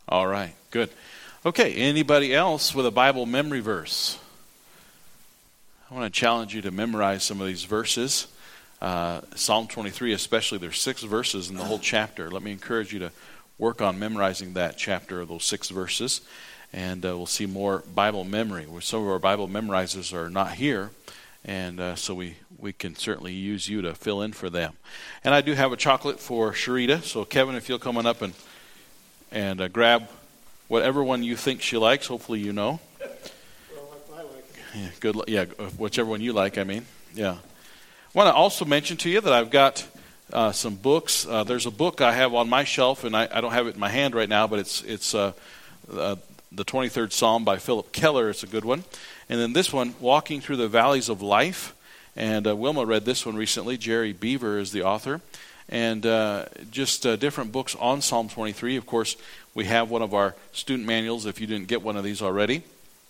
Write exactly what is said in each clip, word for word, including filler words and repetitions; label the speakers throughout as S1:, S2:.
S1: All right, good. Okay, anybody else with a Bible memory verse? I want to challenge you to memorize some of these verses. Uh, Psalm twenty-three especially, there's six verses in the whole chapter. Let me encourage you to work on memorizing that chapter, those six verses, and uh, we'll see more Bible memory. Some of our Bible memorizers are not here, and uh, so we, we can certainly use you to fill in for them. And I do have a chocolate for Sharita, so Kevin, if you'll come on up and, and uh, grab whatever one you think she likes, hopefully you know.
S2: Well, I like it.
S1: Yeah, good. Yeah, whichever one you like, I mean. Yeah. I want to also mention to you that I've got uh, some books. Uh, there's a book I have on my shelf, and I, I don't have it in my hand right now, but it's it's uh, uh, the twenty-third Psalm by Philip Keller. It's a good one. And then this one, Walking Through the Valleys of Life. And uh, Wilma read this one recently. Jerry Beaver is the author. And uh, just uh, different books on Psalm twenty-three. Of course, we have one of our student manuals if you didn't get one of these already.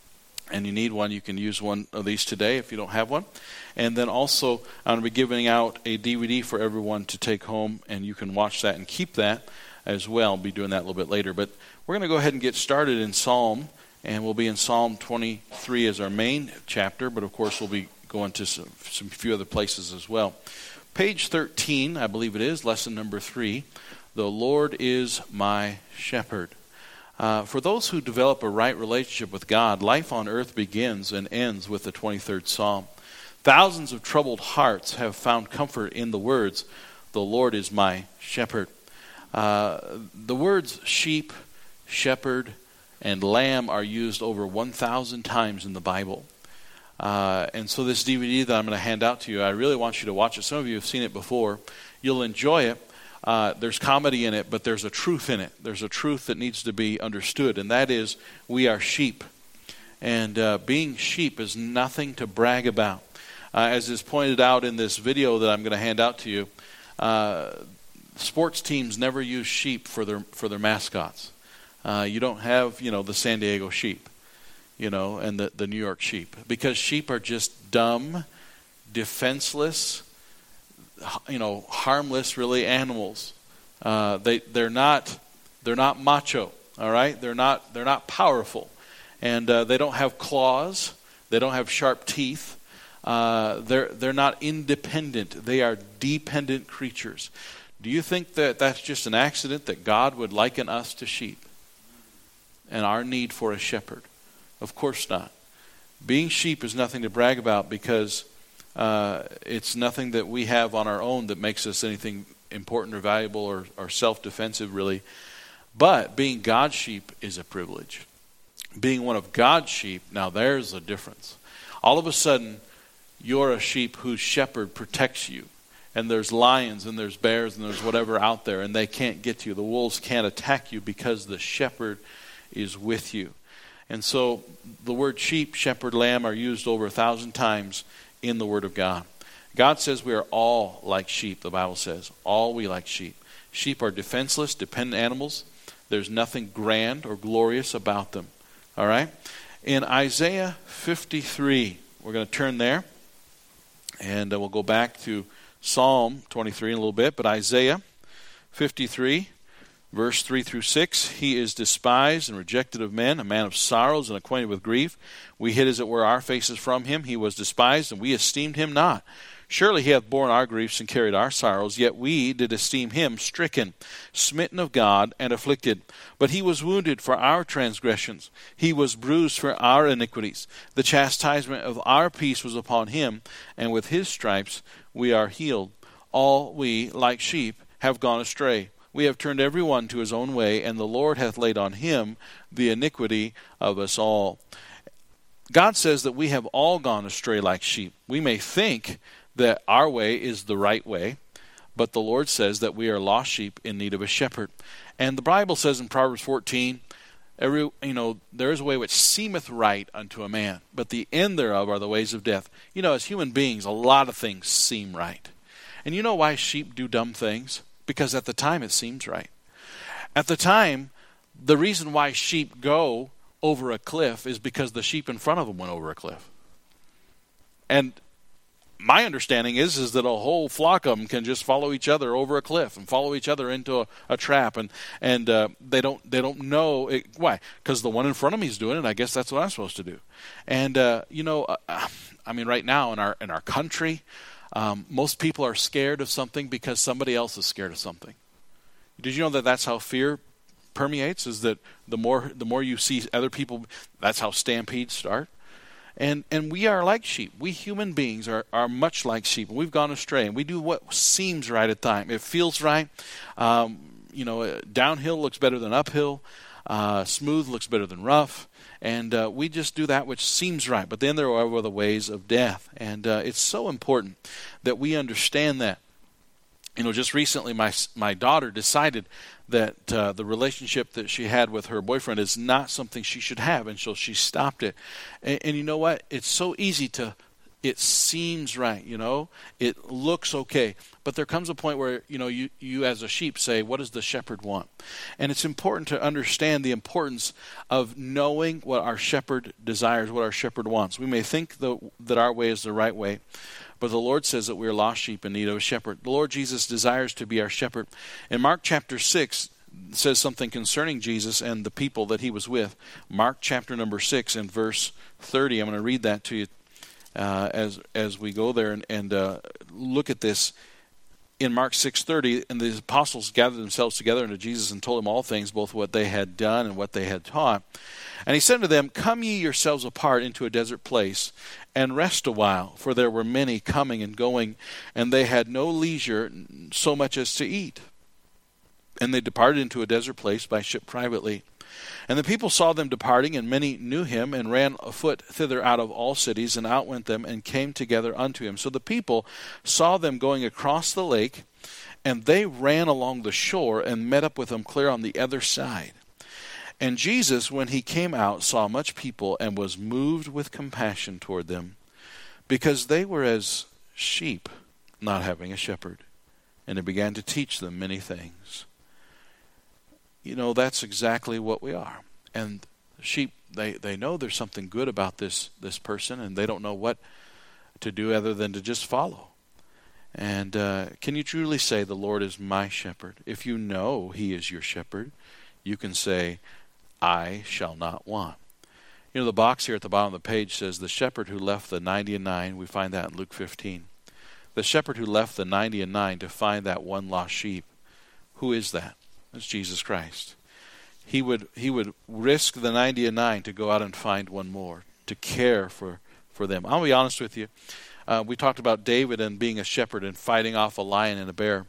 S1: And you need one, you can use one of these today if you don't have one. And then also, I'm going to be giving out a D V D for everyone to take home, and you can watch that and keep that as well. I'll be doing that a little bit later. But we're going to go ahead and get started in Psalm, and we'll be in Psalm twenty-three as our main chapter, but of course we'll be going to some, some few other places as well. Page thirteen, I believe it is, lesson number three, The Lord is my shepherd. Uh, for those who develop a right relationship with God, life on earth begins and ends with the twenty-third Psalm. Thousands of troubled hearts have found comfort in the words, the Lord is my shepherd. Uh, the words sheep, shepherd, and lamb are used over one thousand times in the Bible. Uh, and so this D V D that I'm going to hand out to you, I really want you to watch it. Some of you have seen it before. You'll enjoy it. Uh, there's comedy in it, but there's a truth in it. There's a truth that needs to be understood, and that is we are sheep. And uh, being sheep is nothing to brag about. Uh, as is pointed out in this video that I'm going to hand out to you, uh, sports teams never use sheep for their for their mascots. Uh, you don't have, you know, the San Diego sheep, you know, and the, the New York sheep, because sheep are just dumb, defenseless, you know, harmless, really, animals. Uh, they they're not they're not macho. All right, they're not they're not powerful, and uh, they don't have claws. They don't have sharp teeth. Uh, they're they're not independent. They are dependent creatures. Do you think that that's just an accident that God would liken us to sheep and our need for a shepherd? Of course not. Being sheep is nothing to brag about, because Uh, it's nothing that we have on our own that makes us anything important or valuable or, or self-defensive, really. But being God's sheep is a privilege. Being one of God's sheep, now there's a difference. All of a sudden, you're a sheep whose shepherd protects you. And there's lions and there's bears and there's whatever out there, and they can't get to you. The wolves can't attack you because the shepherd is with you. And so the word sheep, shepherd, lamb are used over a thousand times in the Word of God. God says we are all like sheep, the Bible says. All we like sheep. Sheep are defenseless, dependent animals. There's nothing grand or glorious about them. All right? In Isaiah fifty-three, we're going to turn there, and uh, we'll go back to Psalm twenty-three in a little bit, but Isaiah fifty-three, verse three through six, he is despised and rejected of men, a man of sorrows and acquainted with grief. We hid, as it were, our faces from him. He was despised, and we esteemed him not. Surely he hath borne our griefs and carried our sorrows, yet we did esteem him stricken, smitten of God, and afflicted. But he was wounded for our transgressions. He was bruised for our iniquities. The chastisement of our peace was upon him, and with his stripes we are healed. All we, like sheep, have gone astray. We have turned every one to his own way, and the Lord hath laid on him the iniquity of us all. God says that we have all gone astray like sheep. We may think that our way is the right way, but the Lord says that we are lost sheep in need of a shepherd. And the Bible says in Proverbs fourteen, every you know, there is a way which seemeth right unto a man, but the end thereof are the ways of death. You know, as human beings, a lot of things seem right. And you know why sheep do dumb things? Because at the time it seems right. At the time, the reason why sheep go over a cliff is because the sheep in front of them went over a cliff. And my understanding is is that a whole flock of them can just follow each other over a cliff and follow each other into a, a trap, and and uh, they don't they don't know it, why, because the one in front of me is doing it. I guess that's what I'm supposed to do. And uh, you know, uh, I mean, right now in our in our country, um, most people are scared of something because somebody else is scared of something. Did you know that that's how fear permeates? Is that the more the more you see other people, that's how stampedes start. And and we are like sheep. We human beings are, are much like sheep. We've gone astray, and we do what seems right at the time. It feels right. Um, you know, downhill looks better than uphill. Uh, smooth looks better than rough. And uh, we just do that which seems right. But then there are the ways of death. And uh, it's so important that we understand that. You know, just recently my my daughter decided that uh, the relationship that she had with her boyfriend is not something she should have, and so she stopped it. And, and you know what? It's so easy to, it seems right, you know? It looks okay. But there comes a point where, you know, you, you as a sheep say, what does the shepherd want? And it's important to understand the importance of knowing what our shepherd desires, what our shepherd wants. We may think the, that our way is the right way, but the Lord says that we are lost sheep in need of a shepherd. The Lord Jesus desires to be our shepherd. In Mark chapter six, it says something concerning Jesus and the people that he was with. Mark chapter number six and verse thirty. I'm going to read that to you uh, as as we go there and, and uh, look at this. In Mark six thirty, and the apostles gathered themselves together unto Jesus and told him all things, both what they had done and what they had taught. And he said unto them, Come ye yourselves apart into a desert place, and rest a while, for there were many coming and going, and they had no leisure so much as to eat. And they departed into a desert place by ship privately. And the people saw them departing, and many knew him, and ran afoot thither out of all cities, and outwent them, and came together unto him. So the people saw them going across the lake, and they ran along the shore, and met up with them clear on the other side. And Jesus, when he came out, saw much people, and was moved with compassion toward them, because they were as sheep not having a shepherd. And he began to teach them many things. You know, that's exactly what we are. And sheep, they, they know there's something good about this, this person, and they don't know what to do other than to just follow. And uh, can you truly say, the Lord is my shepherd? If you know he is your shepherd, you can say, I shall not want. You know, the box here at the bottom of the page says, the shepherd who left the ninety and nine, we find that in Luke fifteen. The shepherd who left the ninety and nine to find that one lost sheep. Who is that? That's Jesus Christ. He would he would risk the ninety and nine to go out and find one more, to care for, for them. I'll be honest with you. Uh, we talked about David and being a shepherd and fighting off a lion and a bear.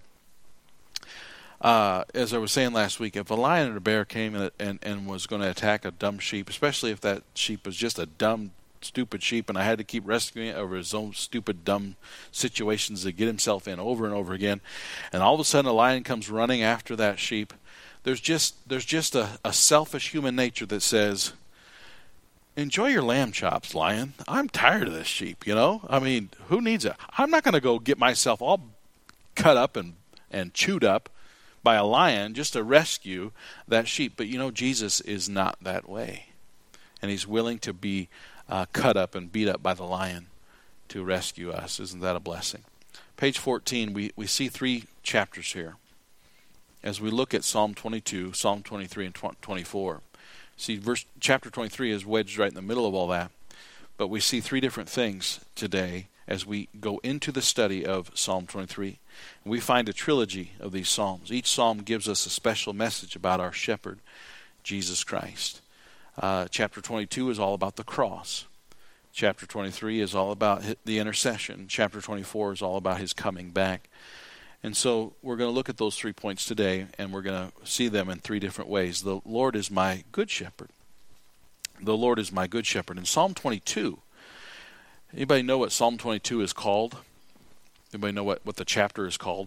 S1: Uh, as I was saying last week, if a lion and a bear came and, and, and was going to attack a dumb sheep, especially if that sheep was just a dumb, stupid sheep, and I had to keep rescuing it over his own stupid, dumb situations to get himself in over and over again, and all of a sudden a lion comes running after that sheep, there's just there's just a, a selfish human nature that says, enjoy your lamb chops, lion. I'm tired of this sheep, you know? I mean, who needs it? I'm not going to go get myself all cut up and, and chewed up by a lion just to rescue that sheep. But you know, Jesus is not that way. And he's willing to be uh, cut up and beat up by the lion to rescue us. Isn't that a blessing? Page fourteen, we, we see three chapters here. As we look at Psalm twenty-two, Psalm twenty-three, and twenty-four. See, verse chapter twenty-three is wedged right in the middle of all that. But we see three different things today as we go into the study of Psalm twenty-three. And we find a trilogy of these psalms. Each psalm gives us a special message about our shepherd, Jesus Christ. Uh, chapter twenty-two is all about the cross. Chapter twenty-three is all about the intercession. Chapter twenty-four is all about his coming back. And so we're going to look at those three points today, and we're going to see them in three different ways. The Lord is my good shepherd. The Lord is my good shepherd. In Psalm twenty-two, anybody know what Psalm twenty-two is called? Anybody know what, what the chapter is called?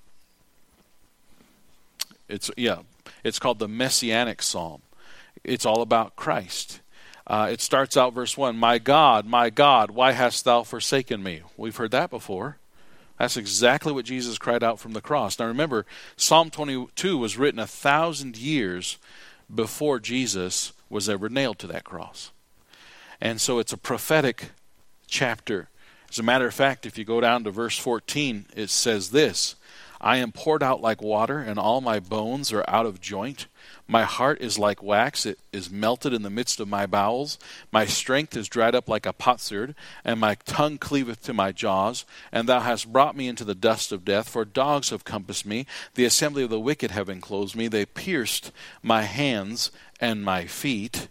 S1: It's yeah, it's called the Messianic Psalm. It's all about Christ. Uh, it starts out verse one, My God, my God, why hast thou forsaken me? We've heard that before. That's exactly what Jesus cried out from the cross. Now remember, Psalm twenty-two was written a thousand years before Jesus was ever nailed to that cross. And so it's a prophetic chapter. As a matter of fact, if you go down to verse fourteen, it says this, I am poured out like water, and all my bones are out of joint. My heart is like wax, it is melted in the midst of my bowels. My strength is dried up like a potsherd, and my tongue cleaveth to my jaws. And thou hast brought me into the dust of death, for dogs have compassed me. The assembly of the wicked have enclosed me. They pierced my hands and my feet.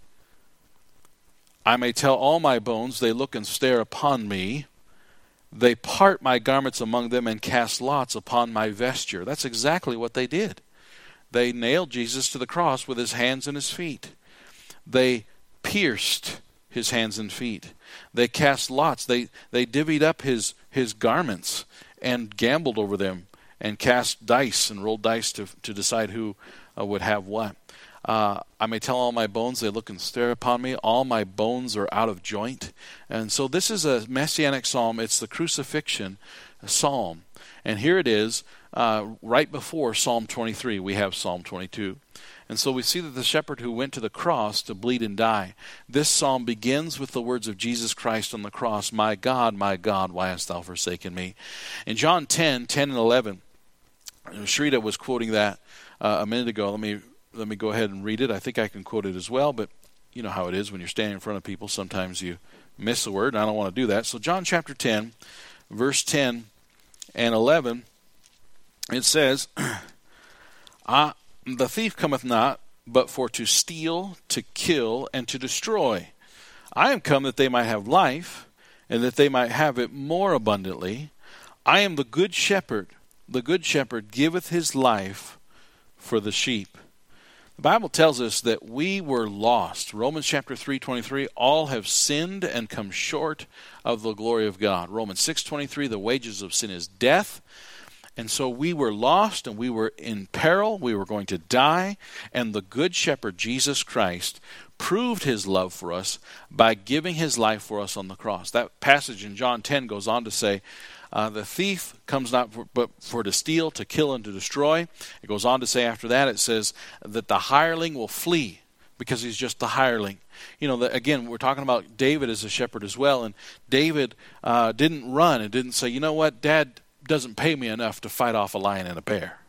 S1: I may tell all my bones, they look and stare upon me. They part my garments among them and cast lots upon my vesture. That's exactly what they did. They nailed Jesus to the cross with his hands and his feet. They pierced his hands and feet. They cast lots. They they divvied up his, his garments and gambled over them and cast dice and rolled dice to, to decide who uh, would have what. Uh, I may tell all my bones, they look and stare upon me. All my bones are out of joint. And so this is a messianic psalm. It's the crucifixion psalm. And here it is, uh, right before Psalm twenty-three, we have Psalm twenty-two. And so we see that the shepherd who went to the cross to bleed and die, this psalm begins with the words of Jesus Christ on the cross, my God, my God, why hast thou forsaken me? In John ten, ten and eleven, Shrita was quoting that uh, a minute ago. Let me let me go ahead and read it. I think I can quote it as well, but you know how it is when you're standing in front of people. Sometimes you miss a word, and I don't want to do that. So John chapter ten, verse ten and eleven, it says, ah, the thief cometh not, but for to steal, to kill, and to destroy. I am come that they might have life, and that they might have it more abundantly. I am the good shepherd. The good shepherd giveth his life for the sheep. The Bible tells us that we were lost. Romans chapter three twenty-three, all have sinned and come short of the glory of God. Romans six twenty-three, the wages of sin is death. And so we were lost and we were in peril. We were going to die. And the good shepherd, Jesus Christ, proved his love for us by giving his life for us on the cross. That passage in John ten goes on to say, Uh, the thief comes not for, but for to steal, to kill, and to destroy. It goes on to say after that, it says that the hireling will flee because he's just the hireling. You know, the, again, we're talking about David as a shepherd as well. And David uh, didn't run and didn't say, you know what, Dad doesn't pay me enough to fight off a lion and a bear.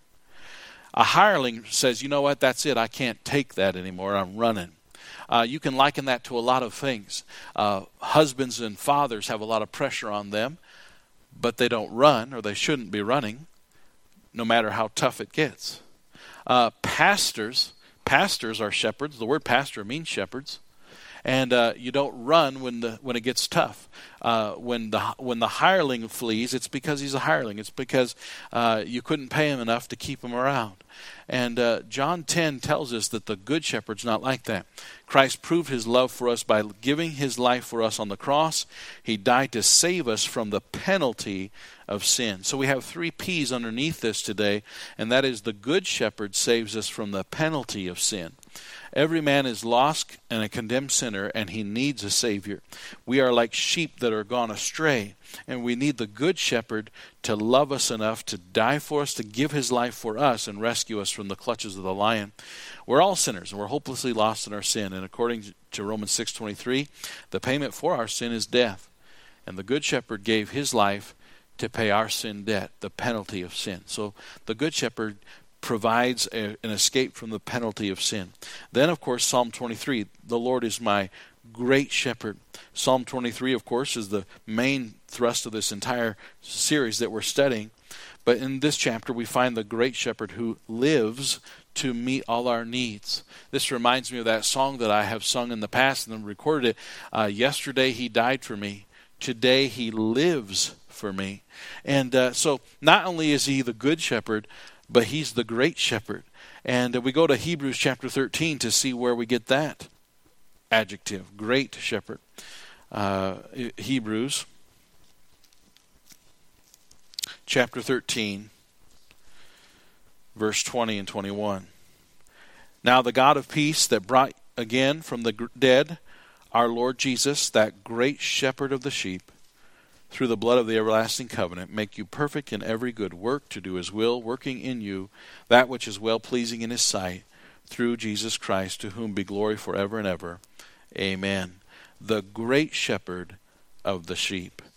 S1: A hireling says, you know what, that's it. I can't take that anymore. I'm running. Uh, you can liken that to a lot of things. Uh, husbands and fathers have a lot of pressure on them, but they don't run, or they shouldn't be running, no matter how tough it gets. Uh, pastors, pastors are shepherds. The word pastor means shepherds, and uh, you don't run when the when it gets tough. Uh, when the when the hireling flees, it's because he's a hireling. It's because uh, you couldn't pay him enough to keep him around. And uh, John ten tells us that the good shepherd's not like that. Christ proved his love for us by giving his life for us on the cross. He died to save us from the penalty of sin. So we have three P's underneath this today, and that is the good shepherd saves us from the penalty of sin. Every man is lost and a condemned sinner, and he needs a Savior. We are like sheep that are gone astray, and we need the good shepherd to love us enough to die for us, to give his life for us, and rescue us from the clutches of the lion. We're all sinners, and we're hopelessly lost in our sin. And according to Romans six twenty-three, the payment for our sin is death. And the good shepherd gave his life to pay our sin debt, the penalty of sin. So the good shepherd provides a, an escape from the penalty of sin. Then, of course, Psalm twenty-three, the Lord is my great shepherd. Psalm twenty-three, of course, is the main thrust of this entire series that we're studying. But in this chapter, we find the great shepherd who lives to meet all our needs. This reminds me of that song that I have sung in the past and then recorded it. Uh, Yesterday he died for me. Today he lives for me. And uh, so not only is he the good shepherd, but he's the great shepherd. And we go to Hebrews chapter thirteen to see where we get that adjective, great shepherd. Uh, Hebrews chapter thirteen, verse twenty and twenty-one. Now the God of peace that brought again from the dead our Lord Jesus, that great shepherd of the sheep, through the blood of the everlasting covenant, make you perfect in every good work to do his will, working in you that which is well-pleasing in his sight, through Jesus Christ, to whom be glory forever and ever. Amen. The great shepherd of the sheep.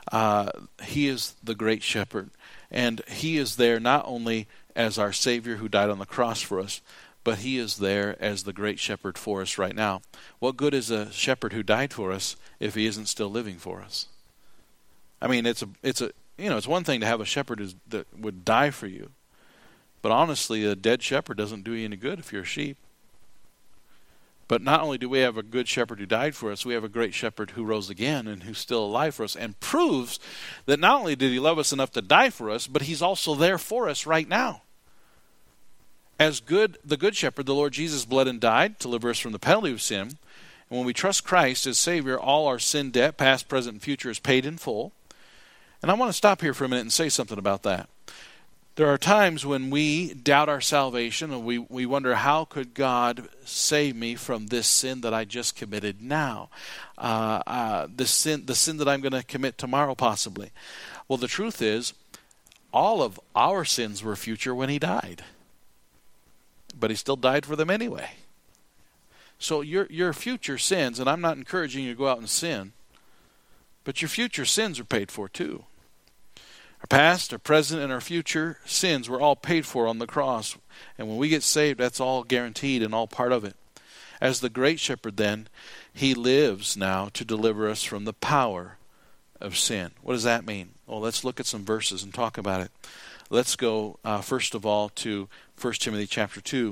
S1: Uh, he is the great shepherd. And he is there not only as our Savior who died on the cross for us, but he is there as the great shepherd for us right now. What good is a shepherd who died for us if he isn't still living for us? I mean, it's a, it's a, you know, it's one thing to have a shepherd who's, that would die for you. But honestly, a dead shepherd doesn't do you any good if you're a sheep. But not only do we have a good shepherd who died for us, we have a great shepherd who rose again and who's still alive for us, and proves that not only did he love us enough to die for us, but he's also there for us right now. As good, the good shepherd, the Lord Jesus bled and died to deliver us from the penalty of sin. And when we trust Christ as Savior, all our sin debt, past, present, and future, is paid in full. And I want to stop here for a minute and say something about that. There are times when we doubt our salvation and we, we wonder, how could God save me from this sin that I just committed now? Uh, uh, the sin, the sin that I'm going to commit tomorrow possibly. Well, the truth is, all of our sins were future when he died. But he still died for them anyway. So your your future sins, and I'm not encouraging you to go out and sin, but your future sins are paid for too. Our past, our present, and our future sins were all paid for on the cross. And when we get saved, that's all guaranteed and all part of it. As the great shepherd then, he lives now to deliver us from the power of sin. What does that mean? Well, let's look at some verses and talk about it. Let's go, uh, first of all, to First Timothy chapter two.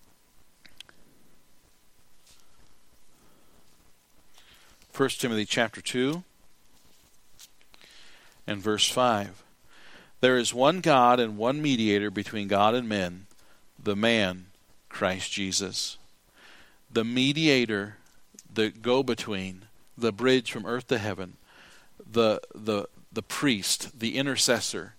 S1: First Timothy chapter two and verse five. There is one God and one mediator between God and men, the man, Christ Jesus. The mediator, the go-between, the bridge from earth to heaven, the the the priest, the intercessor,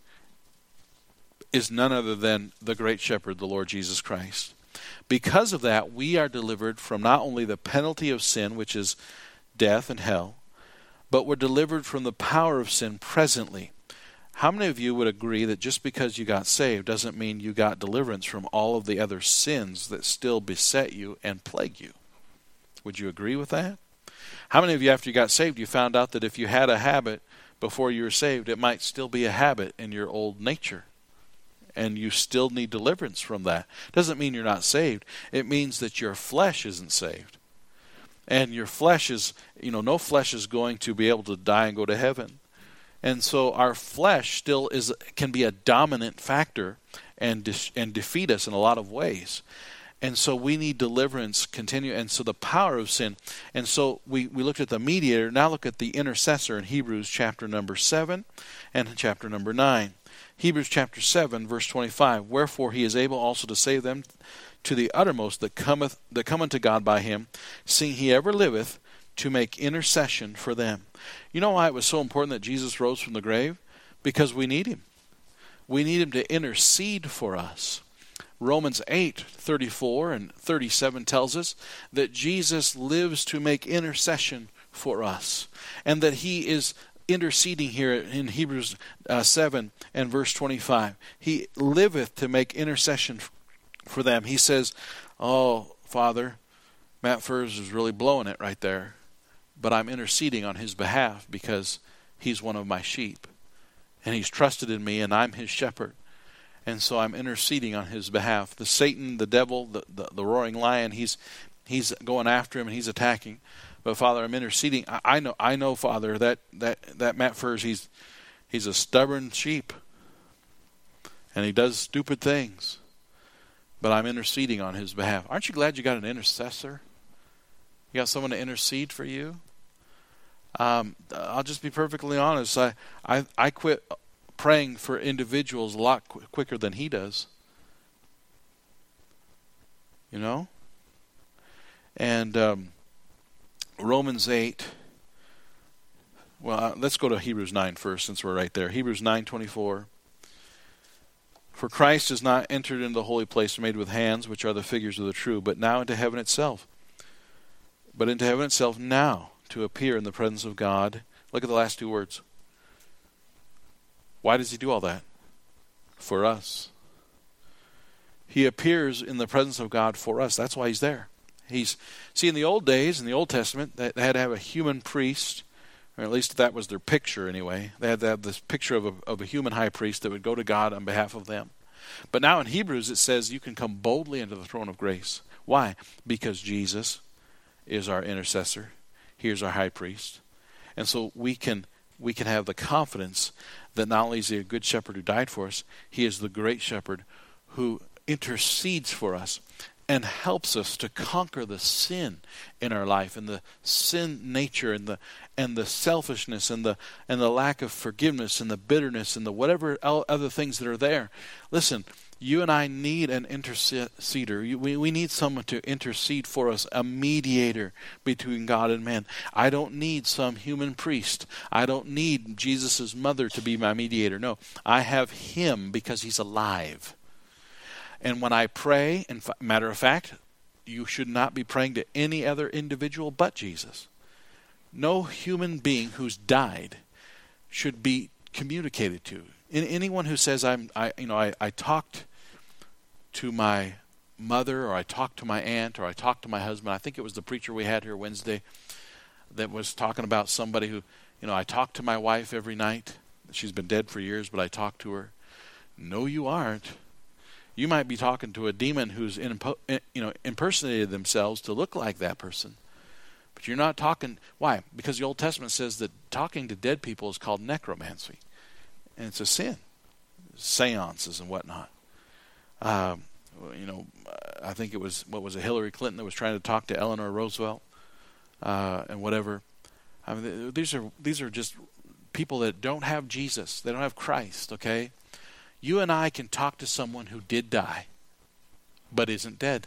S1: is none other than the great shepherd, the Lord Jesus Christ. Because of that, we are delivered from not only the penalty of sin, which is death and hell, but we're delivered from the power of sin presently. How many of you would agree that just because you got saved doesn't mean you got deliverance from all of the other sins that still beset you and plague you? Would you agree with that? How many of you, after you got saved, you found out that if you had a habit before you were saved, it might still be a habit in your old nature? And you still need deliverance from that. Doesn't mean you're not saved. It means that your flesh isn't saved. And your flesh is, you know, no flesh is going to be able to die and go to heaven. And so our flesh still is can be a dominant factor and de- and defeat us in a lot of ways. And so we need deliverance continue. And so the power of sin. And so we, we looked at the mediator. Now look at the intercessor in Hebrews chapter number seven and chapter number nine. Hebrews chapter seven, verse twenty-five. Wherefore he is able also to save them to the uttermost that cometh that come unto God by him, seeing he ever liveth to make intercession for them. You know why it was so important that Jesus rose from the grave? Because we need him. We need him to intercede for us. Romans eight, thirty-four and thirty-seven tells us that Jesus lives to make intercession for us. And that he is interceding here in Hebrews uh, seven and verse twenty-five. He liveth to make intercession for them. He says, oh, Father, Matt Furs is really blowing it right there. But I'm interceding on his behalf because he's one of my sheep. And he's trusted in me and I'm his shepherd. And so I'm interceding on his behalf. The Satan, the devil, the, the, the roaring lion, he's he's going after him and he's attacking. But Father, I'm interceding. I, I know, I know, Father, that that that Matt Furs, he's he's a stubborn sheep, and he does stupid things. But I'm interceding on his behalf. Aren't you glad you got an intercessor? You got someone to intercede for you. Um, I'll just be perfectly honest. I I, I quit praying for individuals a lot qu- quicker than he does. You know? And um, Romans eight. Well, uh, let's go to Hebrews nine first, since we're right there. Hebrews nine twenty-four. For Christ has not entered into the holy place made with hands, which are the figures of the true, but now into heaven itself. But into heaven itself now, to appear in the presence of God. Look at the last two words. Why does he do all that? For us. He appears in the presence of God for us. That's why he's there. He's see, in the old days, in the Old Testament, they had to have a human priest, or at least that was their picture anyway. They had to have this picture of a, of a human high priest that would go to God on behalf of them. But now in Hebrews it says you can come boldly into the throne of grace. Why? Because Jesus is our intercessor. He is our high priest. And so we can we can have the confidence that not only is he a good shepherd who died for us, he is the great shepherd who intercedes for us and helps us to conquer the sin in our life, and the sin nature, and the and the selfishness, and the and the lack of forgiveness, and the bitterness, and the whatever other things that are there. Listen, you and I need an interceder. We we need someone to intercede for us, a mediator between God and man. I don't need some human priest. I don't need Jesus' mother to be my mediator. No, I have him because he's alive. And when I pray, and matter of fact, you should not be praying to any other individual but Jesus. No human being who's died should be communicated to. Anyone who says, I'm, I, you know, I, I talked to my mother, or I talked to my aunt, or I talked to my husband. I think it was the preacher we had here Wednesday that was talking about somebody who, you know, I talk to my wife every night. She's been dead for years, but I talk to her. No, you aren't. You might be talking to a demon who's in, you know, impersonated themselves to look like that person. But you're not talking. Why? Because the Old Testament says that talking to dead people is called necromancy. And it's a sin. Seances and whatnot. Um, you know, I think it was, what was it, Hillary Clinton that was trying to talk to Eleanor Roosevelt uh, and whatever. I mean, these are these are just people that don't have Jesus. They don't have Christ, okay? You and I can talk to someone who did die, but isn't dead.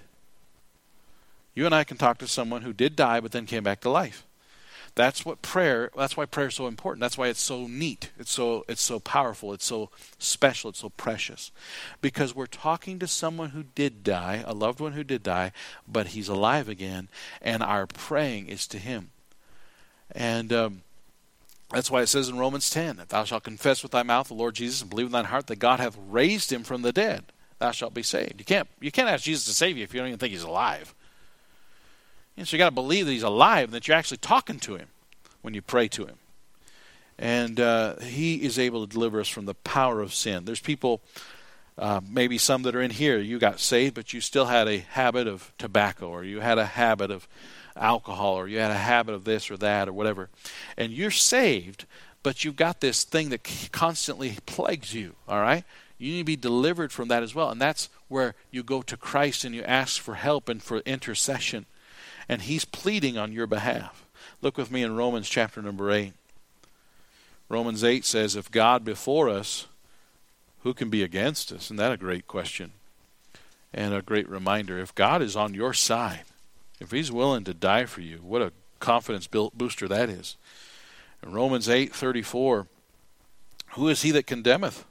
S1: You and I can talk to someone who did die, but then came back to life. That's what prayer, that's why prayer is so important. That's why it's so neat. It's so it's so powerful. It's so special. It's so precious. Because we're talking to someone who did die, a loved one who did die, but he's alive again, and our praying is to him. And um, that's why it says in Romans ten, that thou shalt confess with thy mouth the Lord Jesus and believe in thine heart that God hath raised him from the dead. Thou shalt be saved. You can't you can't ask Jesus to save you if you don't even think he's alive. And so you got to believe that he's alive and that you're actually talking to him when you pray to him. And uh, he is able to deliver us from the power of sin. There's people, uh, maybe some that are in here, you got saved, but you still had a habit of tobacco, or you had a habit of alcohol, or you had a habit of this or that or whatever. And you're saved, but you've got this thing that constantly plagues you, all right? You need to be delivered from that as well. And that's where you go to Christ and you ask for help and for intercession. And he's pleading on your behalf. Look with me in Romans chapter number eight. Romans eight says, if God before us, who can be against us? Isn't that a great question? And a great reminder. If God is on your side, if he's willing to die for you, what a confidence booster that is. In Romans eight thirty-four, who is he that condemneth?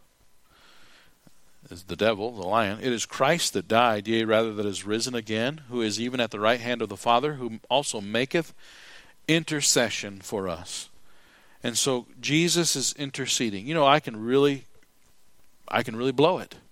S1: Is the devil, the lion. It is Christ that died, yea, rather that is risen again, who is even at the right hand of the Father, who also maketh intercession for us. And so Jesus is interceding. You know, I can really, I can really blow it.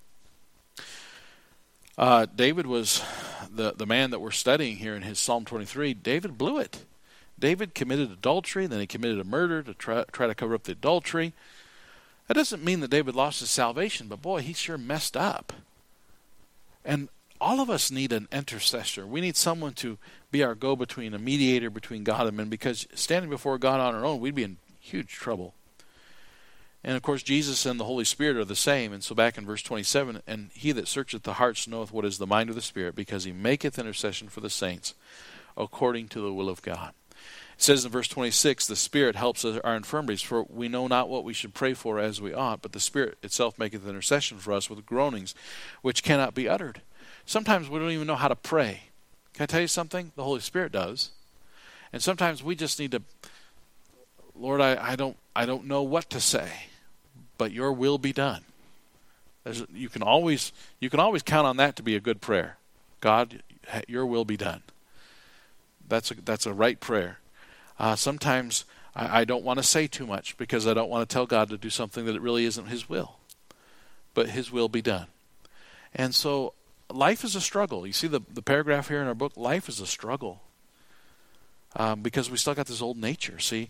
S1: Uh, David was the, the man that we're studying here in his Psalm twenty-three. David blew it. David committed adultery, then he committed a murder to try, try to cover up the adultery. That doesn't mean that David lost his salvation, but boy, he sure messed up. And all of us need an intercessor. We need someone to be our go-between, a mediator between God and men, because standing before God on our own, we'd be in huge trouble. And of course, Jesus and the Holy Spirit are the same. And so back in verse twenty-seven, and he that searcheth the hearts knoweth what is the mind of the Spirit, because he maketh intercession for the saints according to the will of God. It says in verse twenty-six, the Spirit helps us our infirmities, for we know not what we should pray for as we ought, but the Spirit itself maketh intercession for us with groanings which cannot be uttered. Sometimes we don't even know how to pray. Can I tell you something? The Holy Spirit does. And sometimes we just need to, Lord, I, I don't I don't know what to say, but your will be done. There's, you can always you can always count on that to be a good prayer. God, your will be done. That's a, that's a right prayer. Uh, sometimes I, I don't want to say too much because I don't want to tell God to do something that it really isn't his will. But his will be done. And so life is a struggle. You see the, the paragraph here in our book, life is a struggle. Um, because we still got this old nature, see?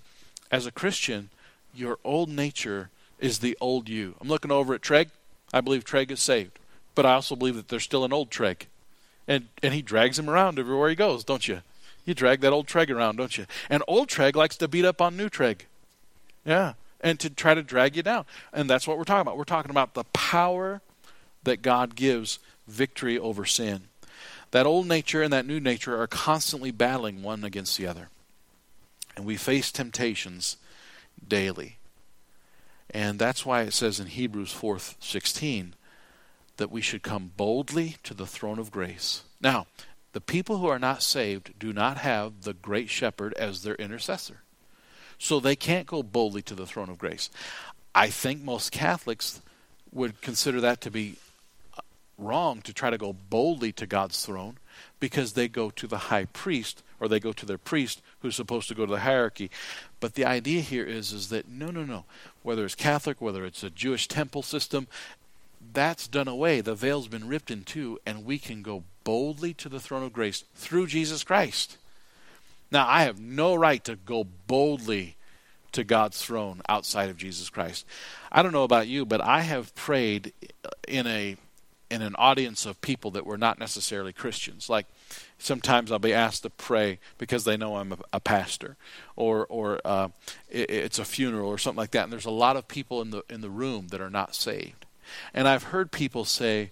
S1: as a Christian, your old nature is the old you. I'm looking over at Treg. I believe Treg is saved. But I also believe that there's still an old Treg. And and he drags him around everywhere he goes, don't you? You drag that old Treg around, don't you? And old Treg likes to beat up on new Treg. Yeah. And to try to drag you down. And that's what we're talking about. We're talking about the power that God gives victory over sin. That old nature and that new nature are constantly battling one against the other. And we face temptations daily. And that's why it says in Hebrews four sixteen that we should come boldly to the throne of grace. Now, the people who are not saved do not have the great shepherd as their intercessor. So they can't go boldly to the throne of grace. I think most Catholics would consider that to be wrong, to try to go boldly to God's throne, because they go to the high priest, or they go to their priest who's supposed to go to the hierarchy. But the idea here is, is that no, no, no. Whether it's Catholic, whether it's a Jewish temple system, that's done away. The veil's been ripped in two, and we can go boldly to the throne of grace through Jesus Christ. Now, I have no right to go boldly to God's throne outside of Jesus Christ. I don't know about you, but I have prayed in a in an audience of people that were not necessarily Christians. Like sometimes I'll be asked to pray because they know I'm a, a pastor, or or uh, it, it's a funeral or something like that. And there's a lot of people in the in the room that are not saved. And I've heard people say,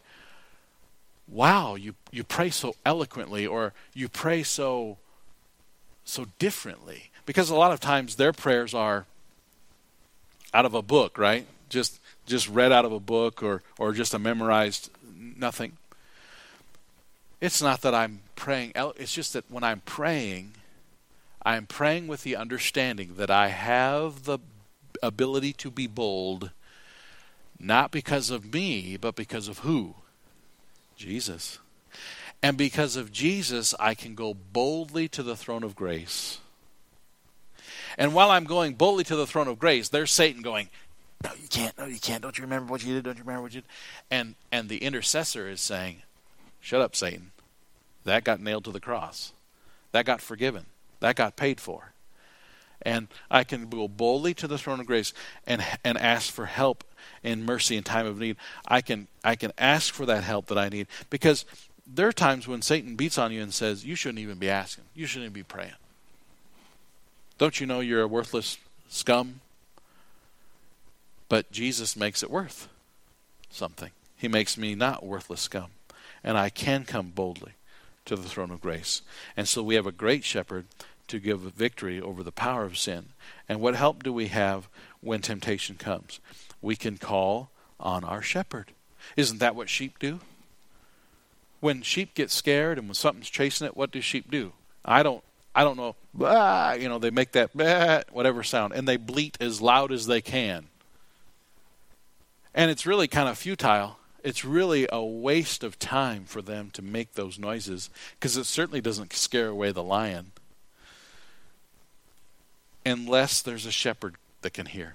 S1: wow, you, you pray so eloquently, or you pray so so differently. Because a lot of times their prayers are out of a book, right? Just just read out of a book, or, or just a memorized nothing. It's not that I'm praying, it's just that when I'm praying, I'm praying with the understanding that I have the ability to be bold, not because of me, but because of who? Jesus. And because of Jesus, I can go boldly to the throne of grace. And while I'm going boldly to the throne of grace, there's Satan going, no, you can't, no, you can't, don't you remember what you did, don't you remember what you did? And, and the intercessor is saying, shut up, Satan. That got nailed to the cross. That got forgiven. That got paid for. And I can go boldly to the throne of grace and and ask for help and mercy in time of need. I can I can ask for that help that I need, because there are times when Satan beats on you and says, you shouldn't even be asking. You shouldn't even be praying. Don't you know you're a worthless scum? But Jesus makes it worth something. He makes me not worthless scum. And I can come boldly to the throne of grace. And so we have a great shepherd to give victory over the power of sin. And what help do we have when temptation comes? We can call on our shepherd. Isn't that what sheep do? When sheep get scared and when something's chasing it, what do sheep do? I don't I don't know. Bah, you know, they make that bah, whatever sound, and they bleat as loud as they can. And it's really kind of futile. It's really a waste of time for them to make those noises, because it certainly doesn't scare away the lion. Unless there's a shepherd that can hear.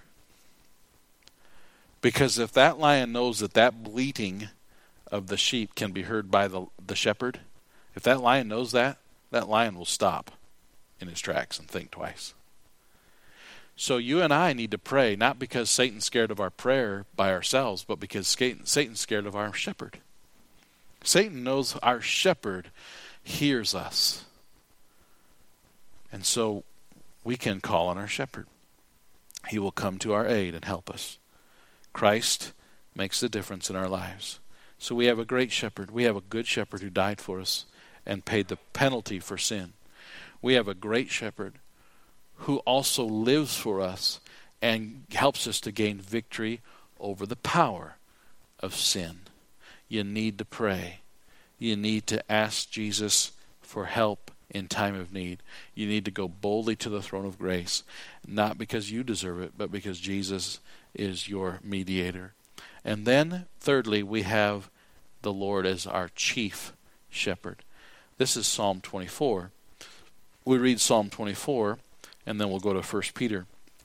S1: Because if that lion knows that that bleating of the sheep can be heard by the, the shepherd, if that lion knows that, that lion will stop in his tracks and think twice. So you and I need to pray, not because Satan's scared of our prayer by ourselves, but because Satan's scared of our shepherd. Satan knows our shepherd hears us. And so we can call on our shepherd. He will come to our aid and help us. Christ makes the difference in our lives. So we have a great shepherd. We have a good shepherd who died for us and paid the penalty for sin. We have a great shepherd who also lives for us and helps us to gain victory over the power of sin. You need to pray. You need to ask Jesus for help in time of need. You need to go boldly to the throne of grace, not because you deserve it, but because Jesus is your mediator. And then, thirdly, we have the Lord as our chief shepherd. This is Psalm twenty-four. We read Psalm twenty-four, and then we'll go to First Peter.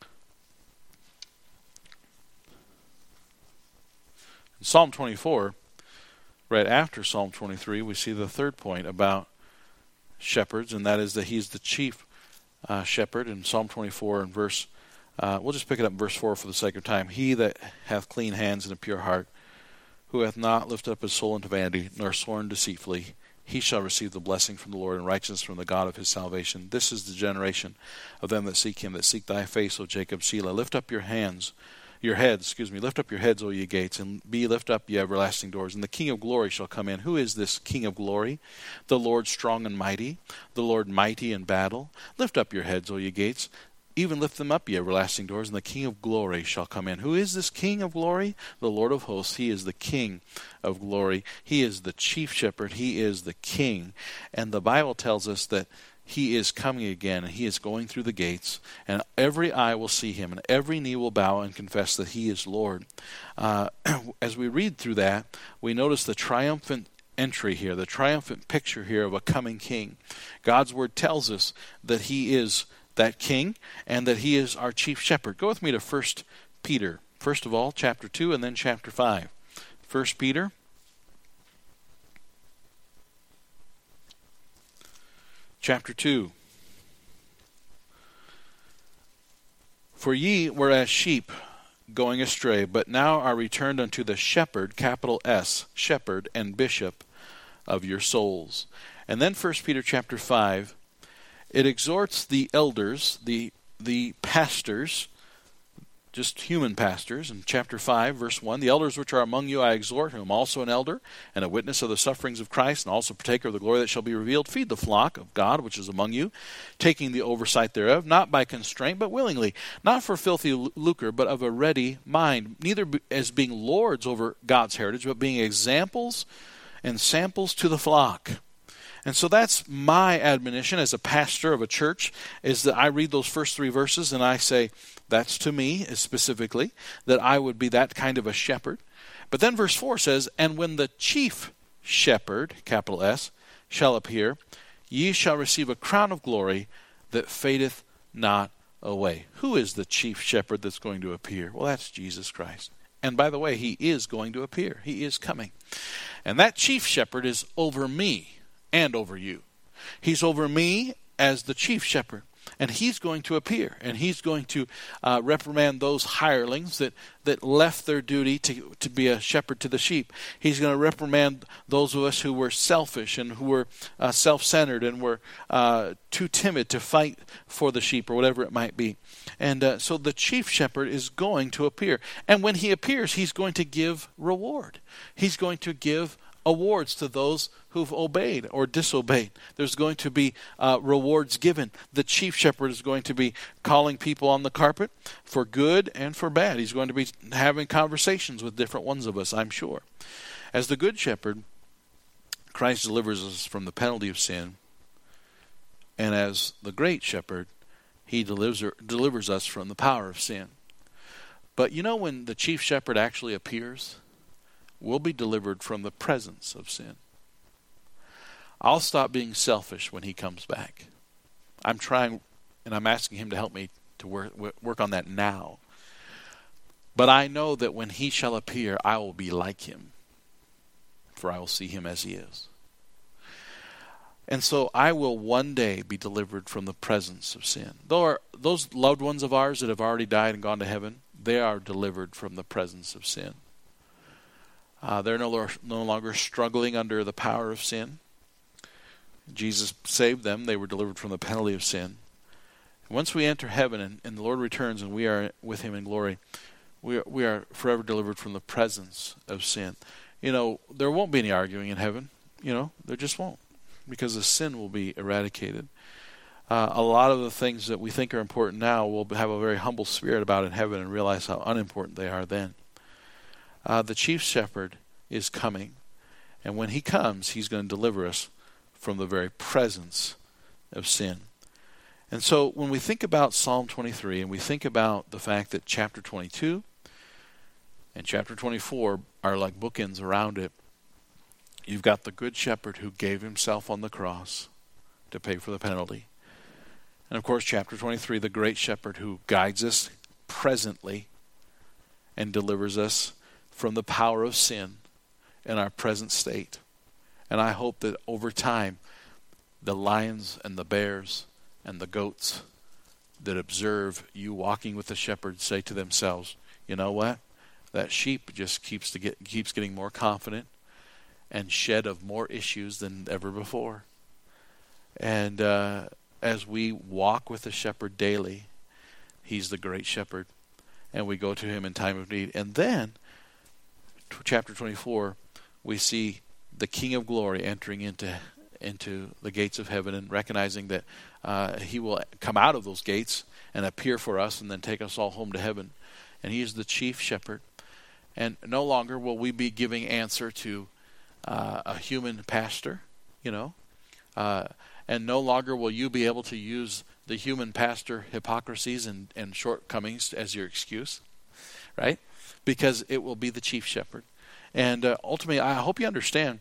S1: In Psalm twenty-four, right after Psalm twenty-three, we see the third point about shepherds, and that is that he's the chief uh, shepherd in Psalm twenty-four and verse, uh, we'll just pick it up in verse four for the sake of time. He that hath clean hands and a pure heart, who hath not lifted up his soul unto vanity, nor sworn deceitfully, he shall receive the blessing from the Lord and righteousness from the God of his salvation. This is the generation of them that seek him, that seek thy face, O Jacob, Selah. Lift up your hands, your heads, excuse me, lift up your heads, O ye gates, and be lift up, ye everlasting doors, and the King of glory shall come in. Who is this King of glory? The Lord strong and mighty, the Lord mighty in battle. Lift up your heads, O ye gates, even lift them up, ye everlasting doors, and the King of glory shall come in. Who is this King of glory? The Lord of hosts. He is the King of glory. He is the chief shepherd. He is the King. And the Bible tells us that he is coming again, and he is going through the gates, and every eye will see him, and every knee will bow and confess that he is Lord. Uh, as we read through that, we notice the triumphant entry here, the triumphant picture here of a coming king. God's word tells us that he is that king, and that he is our chief shepherd. Go with me to First Peter. First of all, chapter two, and then chapter five. First Peter. Chapter two. For ye were as sheep going astray, but now are returned unto the shepherd, capital S, shepherd and bishop of your souls. And then First Peter chapter five, it exhorts the elders, the the pastors, just human pastors. In chapter five, verse one, the elders which are among you I exhort, whom also an elder, and a witness of the sufferings of Christ, and also partaker of the glory that shall be revealed. Feed the flock of God which is among you, taking the oversight thereof, not by constraint, but willingly, not for filthy lucre, but of a ready mind, neither as being lords over God's heritage, but being examples and samples to the flock. And so that's my admonition as a pastor of a church, is that I read those first three verses and I say, that's to me specifically, that I would be that kind of a shepherd. But then verse four says, and when the chief shepherd, capital S, shall appear, ye shall receive a crown of glory that fadeth not away. Who is the chief shepherd that's going to appear? Well, that's Jesus Christ. And by the way, he is going to appear. He is coming. And that chief shepherd is over me and over you. He's over me as the chief shepherd, and he's going to appear, and he's going to uh, reprimand those hirelings that, that left their duty to, to be a shepherd to the sheep. He's going to reprimand those of us who were selfish and who were uh, self-centered and were uh, too timid to fight for the sheep or whatever it might be. And uh, so the chief shepherd is going to appear, and when he appears, he's going to give reward. He's going to give awards to those who've obeyed or disobeyed. There's going to be uh, rewards given. The chief shepherd is going to be calling people on the carpet for good and for bad. He's going to be having conversations with different ones of us, I'm sure. As the good shepherd, Christ delivers us from the penalty of sin. And as the great shepherd, he delivers, delivers us from the power of sin. But you know, when the chief shepherd actually appears, we'll be delivered from the presence of sin. I'll stop being selfish when he comes back. I'm trying, and I'm asking him to help me to work, work on that now. But I know that when he shall appear, I will be like him, for I will see him as he is. And so I will one day be delivered from the presence of sin. Though our, those loved ones of ours that have already died and gone to heaven, they are delivered from the presence of sin. Uh, they're no, no longer struggling under the power of sin. Jesus saved them. They were delivered from the penalty of sin. Once we enter heaven and, and the Lord returns and we are with him in glory, we are, we are forever delivered from the presence of sin. You know, there won't be any arguing in heaven. You know, there just won't, because the sin will be eradicated. Uh, a lot of the things that we think are important now, we'll have a very humble spirit about in heaven and realize how unimportant they are then. Uh, the chief shepherd is coming, and when he comes, he's going to deliver us from the very presence of sin. And so when we think about Psalm twenty-three, and we think about the fact that chapter twenty-two and chapter twenty-four are like bookends around it, you've got the good shepherd who gave himself on the cross to pay for the penalty. And of course, chapter twenty-three, the great shepherd who guides us presently and delivers us from the power of sin in our present state. And I hope that over time, the lions and the bears and the goats that observe you walking with the shepherd say to themselves, you know what? That sheep just keeps to get keeps getting more confident and shed of more issues than ever before. And uh, as we walk with the shepherd daily, he's the great shepherd, and we go to him in time of need. And then, chapter twenty-four, we see the King of Glory entering into into the gates of heaven and recognizing that uh, he will come out of those gates and appear for us and then take us all home to heaven. And he is the chief shepherd. And no longer will we be giving answer to uh, a human pastor, you know. Uh, and no longer will you be able to use the human pastor hypocrisies and, and shortcomings as your excuse, right? Because it will be the chief shepherd. And uh, ultimately, I hope you understand,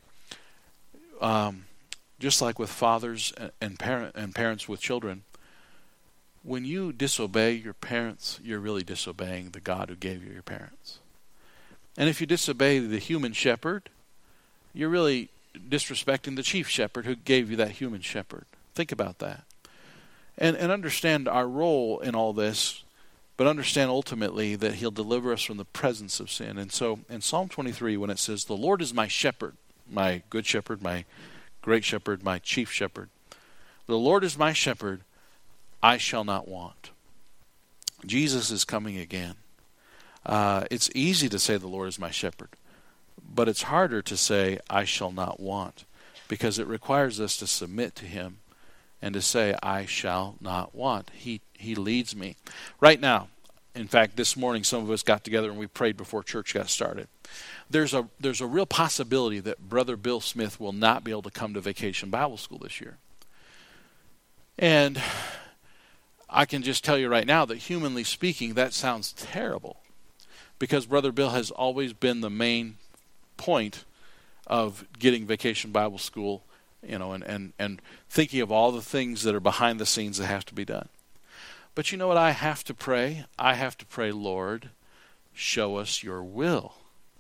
S1: um, just like with fathers and parent and parents with children, when you disobey your parents, you're really disobeying the God who gave you your parents. And if you disobey the human shepherd, you're really disrespecting the chief shepherd who gave you that human shepherd. Think about that. And and understand our role in all this, but understand ultimately that he'll deliver us from the presence of sin. And so in Psalm twenty-three, when it says, the Lord is my shepherd, my good shepherd, my great shepherd, my chief shepherd. The Lord is my shepherd, I shall not want. Jesus is coming again. Uh, it's easy to say the Lord is my shepherd, but it's harder to say I shall not want, because it requires us to submit to him and to say I shall not want. He he leads me. Right now, in fact, this morning some of us got together and we prayed before church got started. There's a there's a real possibility that Brother Bill Smith will not be able to come to Vacation Bible School this year. And I can just tell you right now that humanly speaking, that sounds terrible, because Brother Bill has always been the main point of getting Vacation Bible School, you know, and, and, and thinking of all the things that are behind the scenes that have to be done. But you know what I have to pray? I have to pray, Lord, show us your will.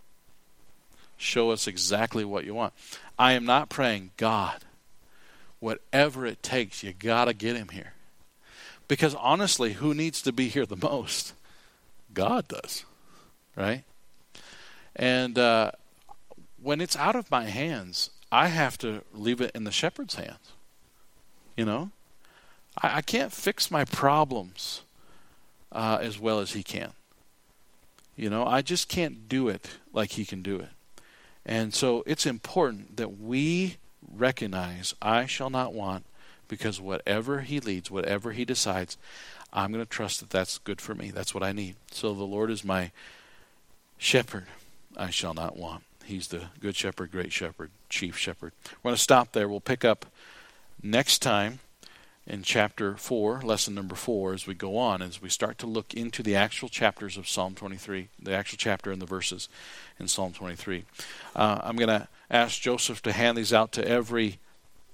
S1: Show us exactly what you want. I am not praying, God, whatever it takes, you got to get him here. Because honestly, who needs to be here the most? God does, right? And uh, when it's out of my hands, I have to leave it in the shepherd's hands. You know? I, I can't fix my problems uh, as well as he can. You know, I just can't do it like he can do it. And so it's important that we recognize I shall not want, because whatever he leads, whatever he decides, I'm going to trust that that's good for me. That's what I need. So the Lord is my shepherd. I shall not want. He's the good shepherd, great shepherd, chief shepherd. We're going to stop there. We'll pick up next time in chapter four, lesson number four, as we go on, as we start to look into the actual chapters of Psalm twenty-three, the actual chapter and the verses in Psalm twenty-three. Uh, I'm going to ask Joseph to hand these out to every